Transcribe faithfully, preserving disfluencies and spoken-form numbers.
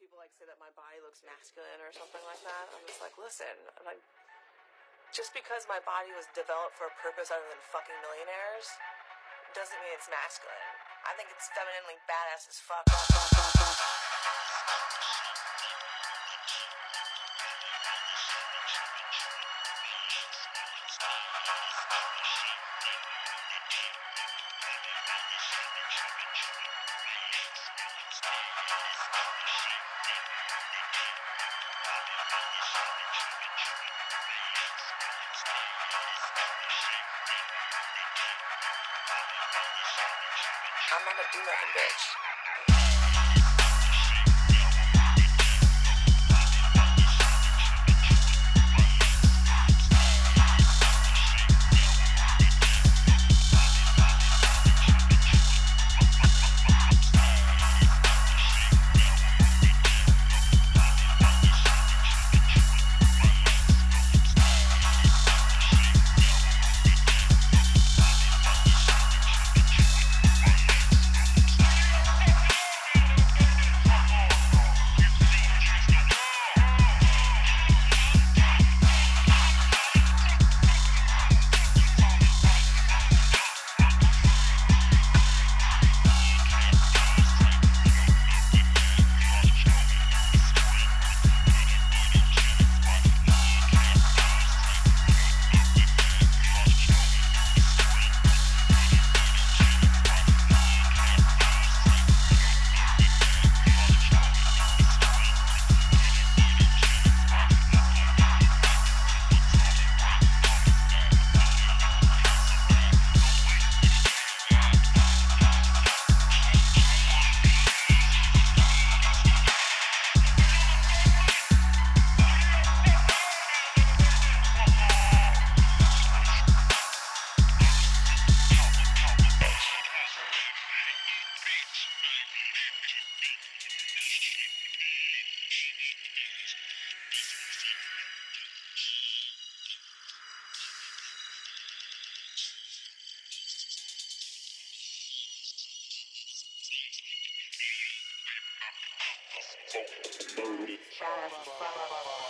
people like say that my body looks masculine or something like that. I'm just like, listen, like, just because my body was developed for a purpose other than fucking millionaires doesn't mean it's masculine. I think it's femininely badass as fuck. I'm not a do-nothing bitch. Badass as fuck.